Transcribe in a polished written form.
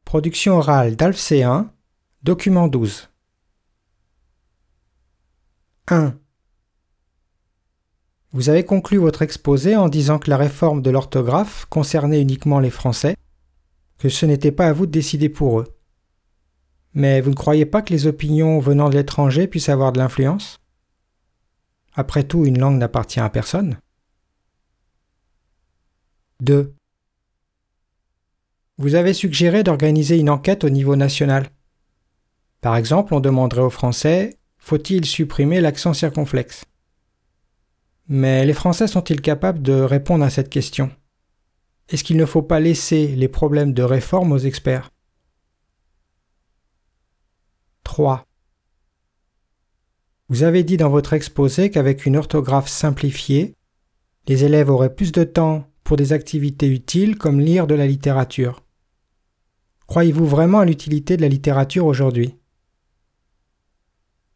Production orale d'Alf C1, document 12. 1. Vous avez conclu votre exposé en disant que la réforme de l'orthographe concernait uniquement les Français, que ce n'était pas à vous de décider pour eux. Mais vous ne croyez pas que les opinions venant de l'étranger puissent avoir de l'influence ? Après tout, une langue n'appartient à personne. 2. Vous avez suggéré d'organiser une enquête au niveau national. Par exemple, on demanderait aux Français « Faut-il supprimer l'accent circonflexe ?» Mais les Français sont-ils capables de répondre à cette question ? Est-ce qu'il ne faut pas laisser les problèmes de réforme aux experts ? 3. Vous avez dit dans votre exposé qu'avec une orthographe simplifiée, les élèves auraient plus de temps pour des activités utiles comme lire de la littérature. Croyez-vous vraiment à l'utilité de la littérature aujourd'hui ?